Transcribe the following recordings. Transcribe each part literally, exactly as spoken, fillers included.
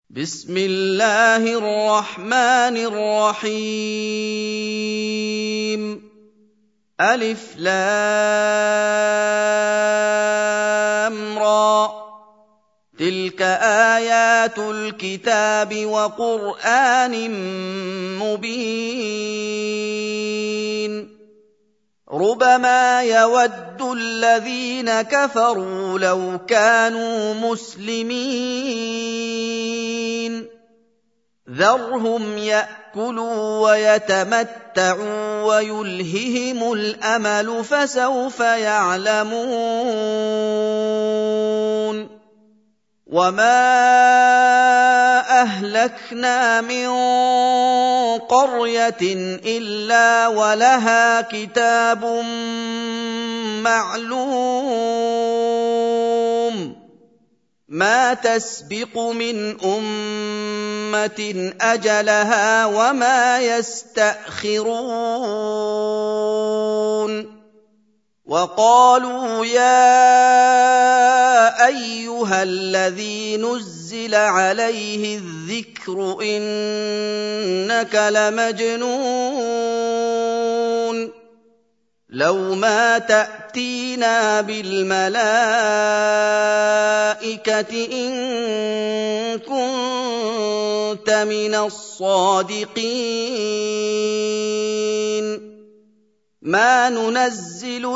بسم الله الرحمن الرحيم ألف لام را تلك آيات الكتاب وقرآن مبين ربما يود الذين كفروا لو كانوا مسلمين ذرهم يأكلوا ويتمتعوا ويلههم الأمل فسوف يعلمون وما أهلكنا من قرية إلا ولها كتاب معلوم ما تسبق من أمة أجلها وما يستأخرون وقالوا يا أيها الذي نزل عليه الذكر إنك لمجنون لو ما تأتينا بالملائكة إن كنت من الصادقين ما ننزل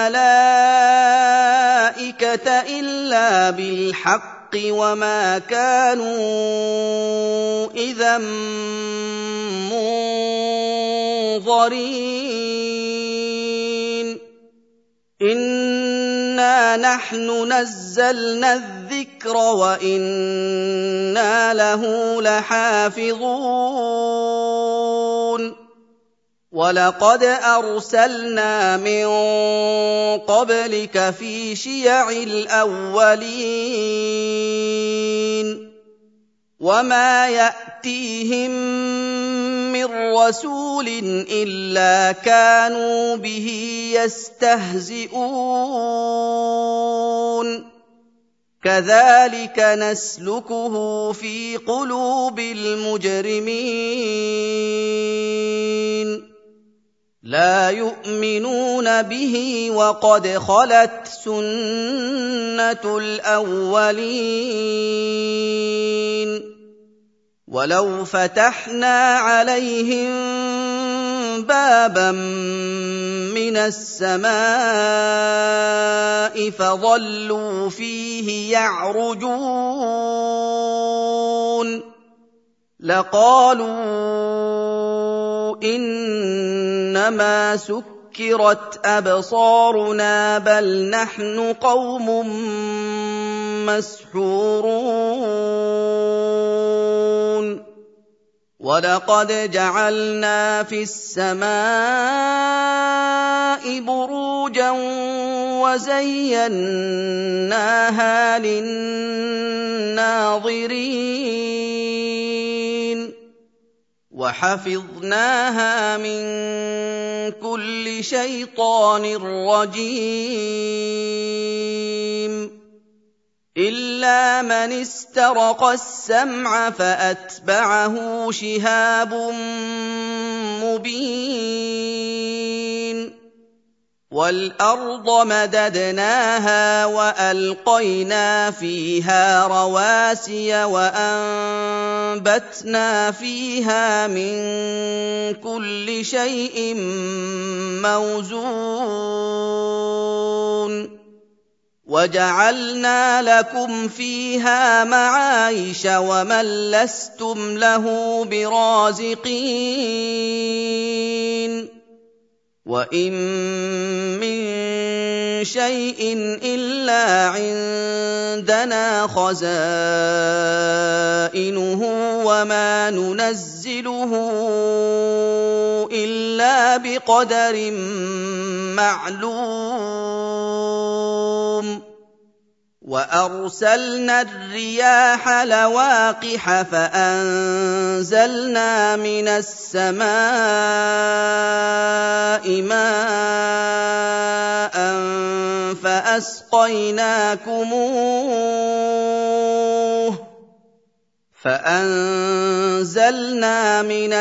الملائكة إلا بالحق وما كانوا إذا منظرين إنا نحن نزلنا الذكر وإنا له لحافظون وَلَقَدْ أَرْسَلْنَا مِن قَبْلِكَ فِي شِيَعِ الْأَوَّلِينَ وَمَا يَأْتِيهِم مِّن رَّسُولٍ إِلَّا كَانُوا بِهِ يَسْتَهْزِئُونَ كَذَٰلِكَ نَسْلُكُهُ فِي قُلُوبِ الْمُجْرِمِينَ لا يؤمنون به وقد خلت سنة الأولين ولو فتحنا عليهم بابا من السماء فظلوا فيه يعرجون لقالوا إنما سكرت أبصارنا بل نحن قوم مسحورون ولقد جعلنا في السماء بروجا وزيناها للناظرين وحفظناها من كل شيطان رجيم إلا من استرق السمع فأتبعه شهاب مبين وَالْأَرْضَ مَدَدْنَاهَا وَأَلْقَيْنَا فِيهَا رَوَاسِيَ وَأَنبَتْنَا فِيهَا مِن كُلِّ شَيْءٍ مَّوْزُونٍ وَجَعَلْنَا لَكُمْ فِيهَا مَعَايِشَ وَمَن لَّسْتُمْ لَهُ بِرَازِقِينَ وَإِن مِّن شَيْءٍ إِلَّا عِندَنَا خَزَائِنُهُ وَمَا نُنَزِّلُهُ إِلَّا بِقَدَرٍ مَّعْلُومٍ وَأَرْسَلْنَا الرِّيَاحَ لَوَاقِحَ فَأَنزَلْنَا مِنَ السَّمَاءِ مَاءً فَأَسْقَيْنَاكُمُوهُ فأنزلنا من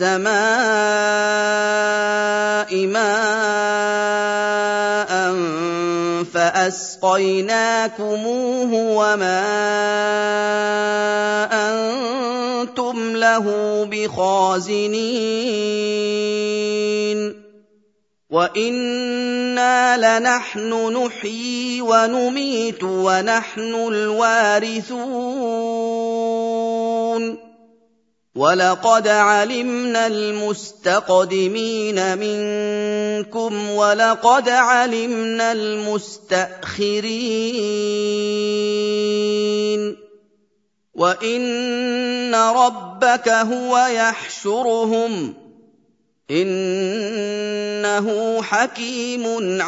السماء ماء فأسقيناكموه وما أنتم له بخازنين وَإِنَّا لَنَحْنُ نُحْيِي وَنُمِيتُ وَنَحْنُ الْوَارِثُونَ وَلَقَدْ عَلِمْنَا الْمُسْتَقْدِمِينَ مِنكُمْ وَلَقَدْ عَلِمْنَا الْمُسْتَأْخِرِينَ وَإِنَّ رَبَّكَ هُوَ يَحْشُرُهُمْ إِنَّهُ حَكِيمٌ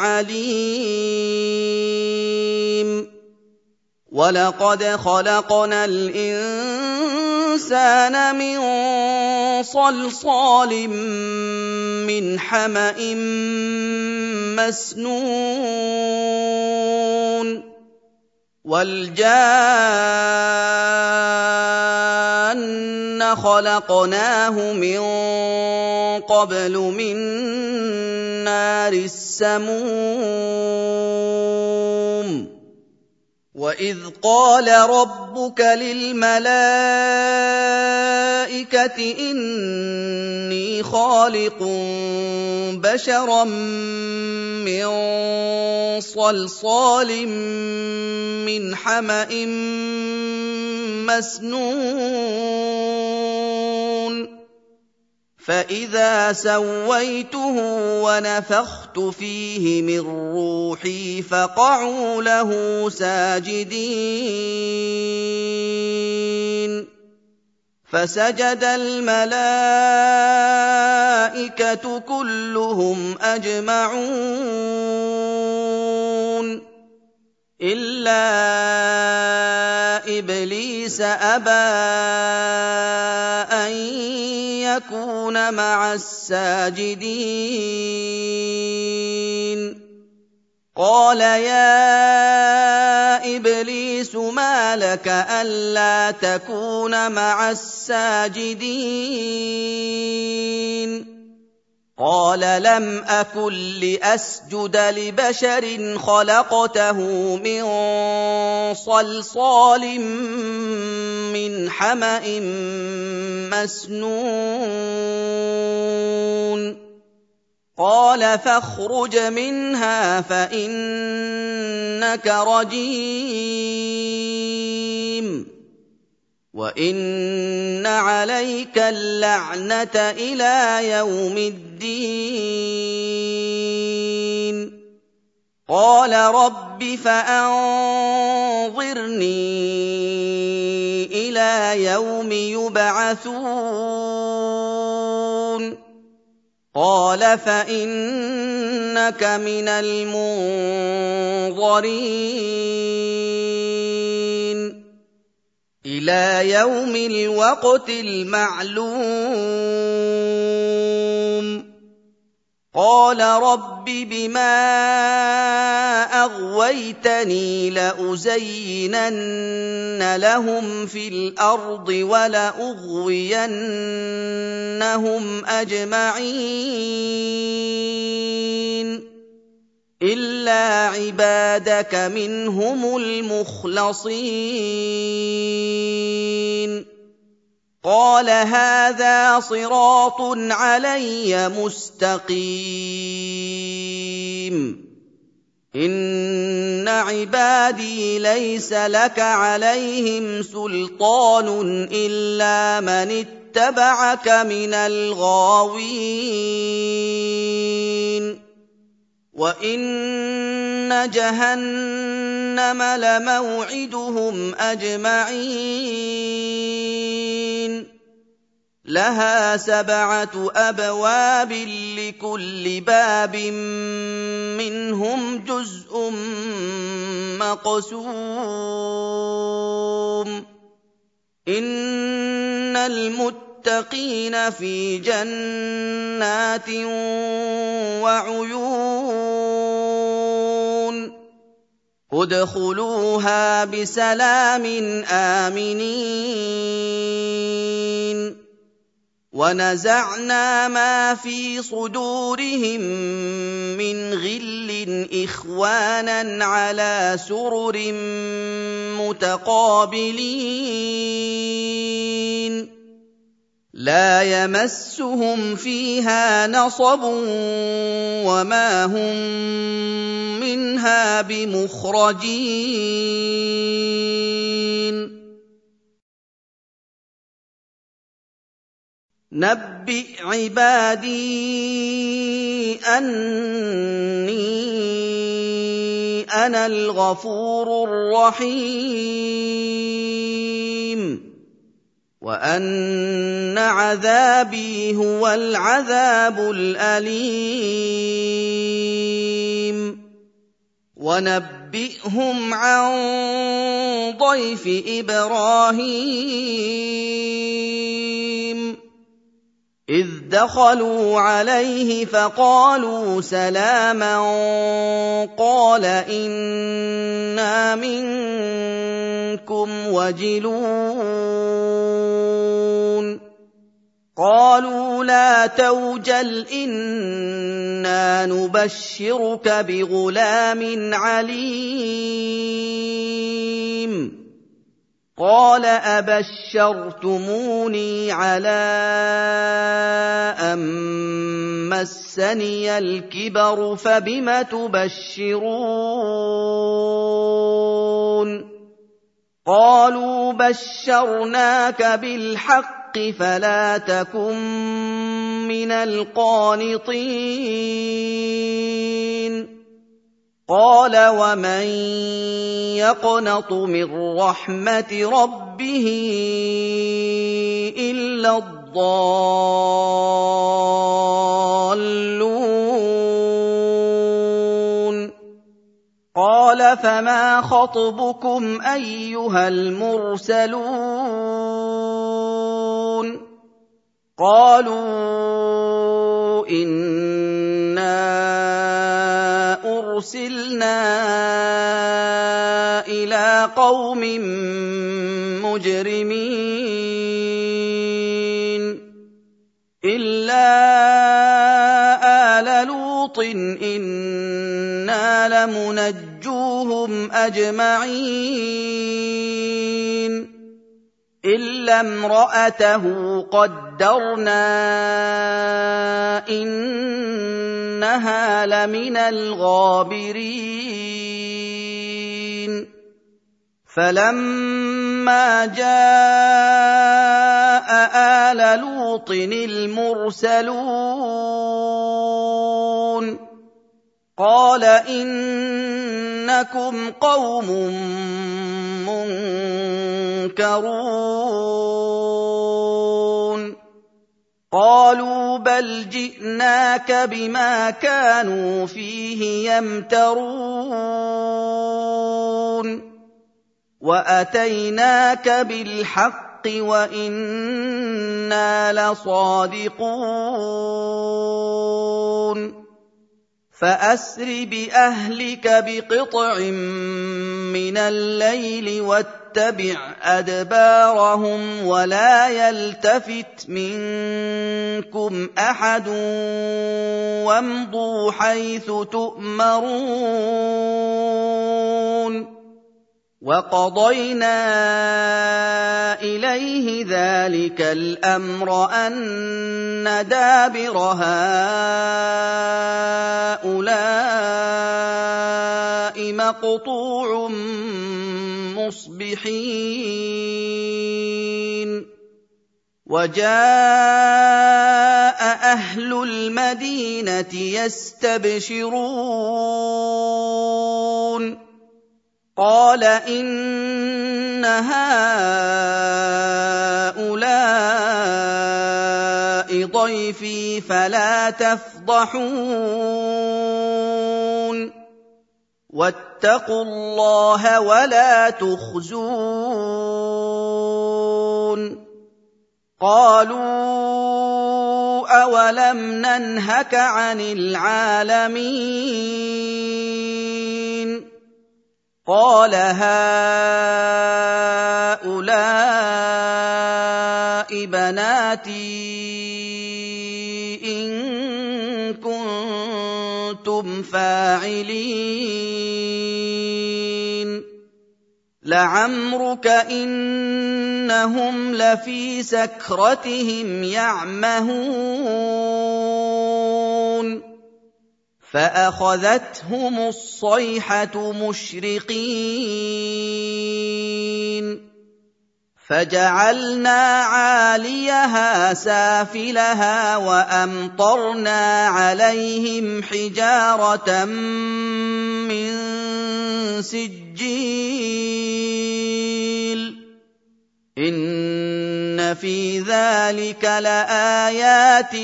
عَلِيمٌ وَلَقَدْ خَلَقْنَا الْإِنسَانَ مِن صَلْصَالٍ مِّنْ حَمَإٍ مَّسْنُونٍ وَالْجَانَّ خَلَقْنَاهُ مِن قَبْلُ مِن نَّارِ السَّمُومِ وَإِذْ قَالَ رَبُّكَ لِلْمَلَائِكَةِ إِنِّي خَالِقٌ بَشَرًا مِّن صَلْصَالٍ مِّنْ حَمَإٍ مَّسْنُونٍ فَإِذَا سَوَّيْتُهُ وَنَفَخْتُ فِيهِ مِن رُّوحِي فَقَعُوا لَهُ سَاجِدِينَ فَسَجَدَ الْمَلَائِكَةُ كُلُّهُمْ أَجْمَعُونَ إِلَّا إِبْلِيسَ أَبَىٰ أَن يَكُونَ مَعَ السَّاجِدِينَ قَالَ يَا إِبْلِيسُ مَا لَكَ أَلَّا تَكُونَ مَعَ السَّاجِدِينَ قَالَ لَمْ أَكُن لِّأَسْجُدَ لِبَشَرٍ خَلَقْتَهُ مِن صَلْصَالٍ مِّنْ حَمَإٍ مَّسْنُونٍ قَالَ فَاخْرُجْ مِنْهَا فَإِنَّكَ رَجِيمٌ وَإِنَّ عَلَيْكَ اللَّعْنَةَ إِلَىٰ يَوْمِ الدِّينِ قَالَ رَبِّ فَأَنظِرْنِي إِلَىٰ يَوْمِ يُبْعَثُونَ قَالَ فَإِنَّكَ مِنَ الْمُنظَرِينَ إِلَىٰ يَوْمِ الْوَقْتِ الْمَعْلُومِ قَالَ رَبِّ بِمَا أَغْوَيْتَنِي لَأُزَيِّنَنَّ لَهُمْ فِي الْأَرْضِ وَلَأُغْوِيَنَّهُمْ أَجْمَعِينَ إِلَّا عِبَادَكَ مِنْهُمُ الْمُخْلَصِينَ قَالَ هَٰذَا صِرَاطٌ عَلَيَّ مُسْتَقِيمٌ إِنَّ عِبَادِي لَيْسَ لَكَ عَلَيْهِمْ سُلْطَانٌ إِلَّا مَنِ اتَّبَعَكَ مِنَ الْغَاوِينَ وَإِنَّ جَهَنَّمَ لَمَوْعِدُهُمْ أَجْمَعِينَ لَهَا سَبْعَةُ أَبْوَابٍ لِّكُلِّ بَابٍ مِّنْهُمْ جُزْءٌ مَّقْسُومٌ إِنَّ الْمُتَّقِينَ فِي جَنَّاتٍ وَعُيُونٍ ادْخُلُوهَا بِسَلَامٍ آمِنِينَ وَنَزَعْنَا مَا فِي صُدُورِهِم مِّنْ غِلٍّ إِخْوَانًا عَلَىٰ سُرُرٍ مُّتَقَابِلِينَ لَا يَمَسُّهُمْ فِيهَا نَصَبٌ وَمَا هُم مِّنْهَا بِمُخْرَجِينَ نَبِّئْ عِبَادِي أَنِّي أَنَا الْغَفُورُ الرَّحِيمُ وَأَنَّ عَذَابِي هُوَ الْعَذَابُ الْأَلِيمُ وَنَبِّئْهُمْ عَن ضَيْفِ إِبْرَاهِيمَ إِذْ دَخَلُوا عَلَيْهِ فَقَالُوا سَلَامًا قَالَ إِنَّا مِنكُمْ وَجِلُونَ قَالُوا لَا تَوْجَلْ إِنَّا نُبَشِّرُكَ بِغُلَامٍ عَلِيمٍ قَالَ أَبَشَّرْتُمُونِي عَلَىٰ أَن مَّسَّنِيَ الْكِبَرُ فَبِمَ تُبَشِّرُونَ قَالُوا بَشَّرْنَاكَ بِالْحَقِّ فَلَا تَكُن مِّنَ الْقَانِطِينَ قَالَ وَمَن يَقْنَطُ مِن رَّحْمَةِ رَبِّهِ إِلَّا الضَّالُّونَ قَالَ فَمَا خَطْبُكُمْ أَيُّهَا الْمُرْسَلُونَ قَالُوا إِنَّا أُرْسِلْنَا إِلَىٰ قَوْمٍ مُّجْرِمِينَ إِلَّا آلَ لُوطٍ إِنَّا لَمُنَجُّوهُمْ أَجْمَعِينَ إِلَّا امْرَأَتَهُ قَدَّرْنَا إِنَّهَا لَمِنَ الْغَابِرِينَ فَلَمَّا جَاءَ آلَ لُوطٍ الْمُرْسَلُونَ قَالَ إِنَّكُمْ قَوْمٌ مُّنكَرُونَ قَالُوا بَلْ جِئْنَاكَ بِمَا كَانُوا فِيهِ يَمْتَرُونَ وَأَتَيْنَاكَ بِالْحَقِّ وَإِنَّا لَصَادِقُونَ فَأَسْرِ بِأَهْلِكَ بِقِطْعٍ مِّنَ اللَّيْلِ وَاتَّبِعْ أَدْبَارَهُمْ وَلَا يَلْتَفِتْ مِنكُمْ أَحَدٌ وَامْضُوا حَيْثُ تُؤْمَرُونَ وَقَضَيْنَا إِلَيْهِ ذَلِكَ الْأَمْرَ أَنَّ دَابِرَ هَٰؤُلَاءِ مَقْطُوعٌ مُّصْبِحِينَ وَجَاءَ أَهْلُ الْمَدِينَةِ يَسْتَبْشِرُونَ قَالَ إِنَّ هَٰؤُلَاءِ ضَيْفِي فَلَا تَفْضَحُونِ وَاتَّقُوا اللَّهَ وَلَا تُخْزُونِ قَالُوا أَوَلَمْ نَنْهَكَ عَنِ الْعَالَمِينَ قَالَ هَٰؤُلَاءِ بَنَاتِي إِن كُنتُمْ فَاعِلِينَ لَعَمْرُكَ إِنَّهُمْ لَفِي سَكْرَتِهِمْ يَعْمَهُونَ فَأَخَذَتْهُمُ الصَّيْحَةُ مُشْرِقِينَ فَجَعَلْنَا عَالِيَهَا سَافِلَهَا وَأَمْطَرْنَا عَلَيْهِمْ حِجَارَةً مِّن سِجِّيلٍ إِنَّ فِي ذَٰلِكَ لَآيَاتٍ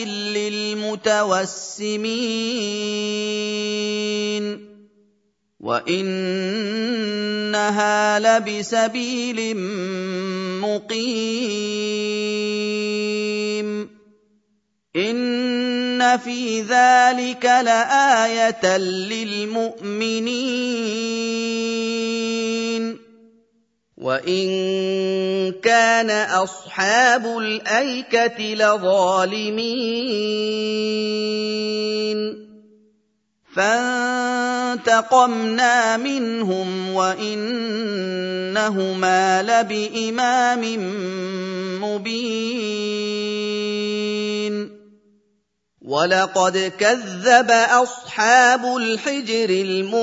لِّلْمُتَوَسِّمِينَ وَإِنَّهَا لَبِسَبِيلٍ مُّقِيمٍ إِنَّ فِي ذَٰلِكَ لَآيَةً لِّلْمُؤْمِنِينَ وَإِن كَانَ أَصْحَابُ الْأَيْكَةِ لَظَالِمِينَ فَانتَقَمْنَا مِنْهُمْ وَإِنَّهُمَا لَبِإِمَامٍ مُّبِينٍ وَلَقَدْ كَذَّبَ أَصْحَابُ الْحِجْرِ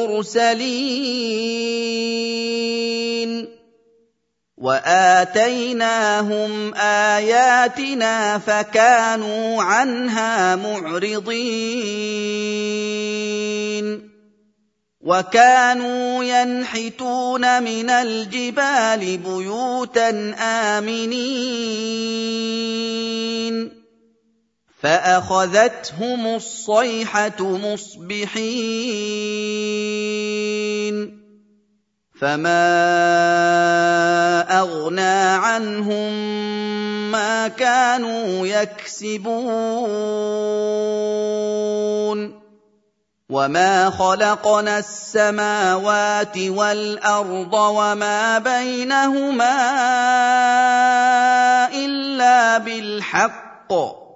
الْمُرْسَلِينَ وَآتَيْنَاهُمْ آيَاتِنَا فَكَانُوا عَنْهَا مُعْرِضِينَ وَكَانُوا يَنْحِتُونَ مِنَ الْجِبَالِ بُيُوتًا آمِنِينَ فَأَخَذَتْهُمُ الصَّيْحَةُ مُصْبِحِينَ فَمَا أَغْنَىٰ عَنْهُم مَّا كَانُوا يَكْسِبُونَ وَمَا خَلَقْنَا السَّمَاوَاتِ وَالْأَرْضَ وَمَا بَيْنَهُمَا إِلَّا بِالْحَقِّ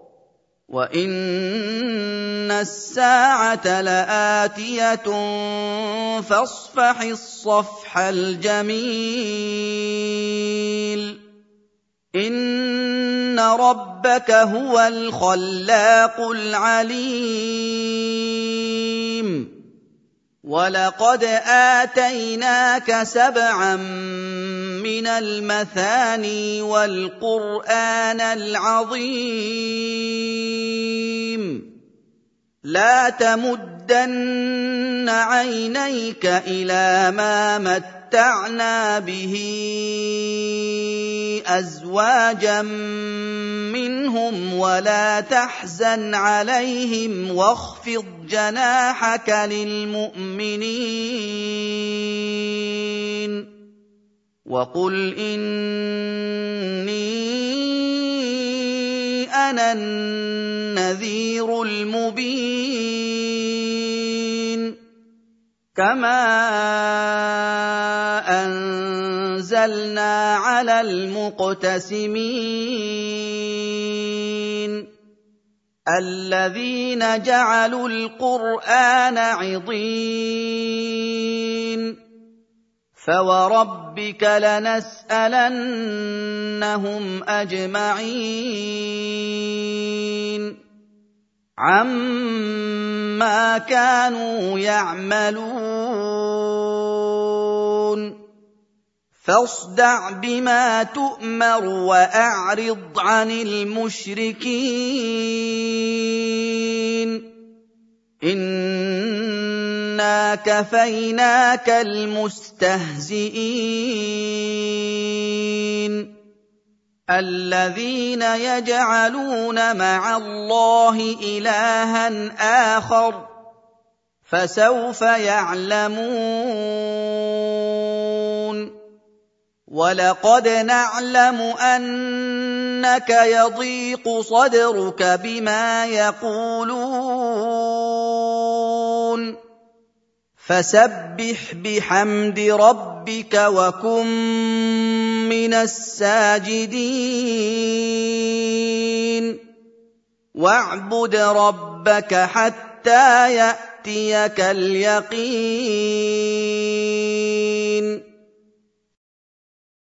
وَإِنَّ السَّاعَةَ لَآتِيَةٌ فَاصْفَحِ الصَّفْحَ الْجَمِيلَ إِنَّ رَبَّكَ هُوَ الْخَلَّاقُ الْعَلِيمُ وَلَقَدْ آتَيْنَاكَ سَبْعًا مِّنَ الْمَثَانِي وَالْقُرْآنَ الْعَظِيمَ لَا تَمُدَّنَّ عَيْنَيْكَ إِلَىٰ مَا مَتَّعْنَا بِهِ أَزْوَاجًا مِّنْهُمْ وَلَا تَحْزَنْ عَلَيْهِمْ وَاخْفِضْ جَنَاحَكَ لِلْمُؤْمِنِينَ وَقُلْ إِنِّي أَنَا النَّذِيرُ الْمُبِينُ كَمَا أَنزَلْنَا عَلَى الْمُقْتَسِمِينَ الَّذِينَ جَعَلُوا الْقُرْآنَ عِضِينَ فَوَرَبِّكَ لَنَسْأَلَنَّهُمْ أَجْمَعِينَ عَمَّا كَانُوا يَعْمَلُونَ فَاصْدَعْ بِمَا تُؤْمَرُ وَأَعْرِضْ عَنِ الْمُشْرِكِينَ إِنَّا كَفَيْنَاكَ الْمُسْتَهْزِئِينَ الَّذِينَ يَجْعَلُونَ مَعَ اللَّهِ إِلَٰهًا آخَرَ فَسَوْفَ يَعْلَمُونَ وَلَقَدْ نَعْلَمُ أَنَّكَ يَضِيقُ صَدْرُكَ بِمَا يَقُولُونَ فسبح بحمد ربك وكن من الساجدين واعبد ربك حتى يأتيك اليقين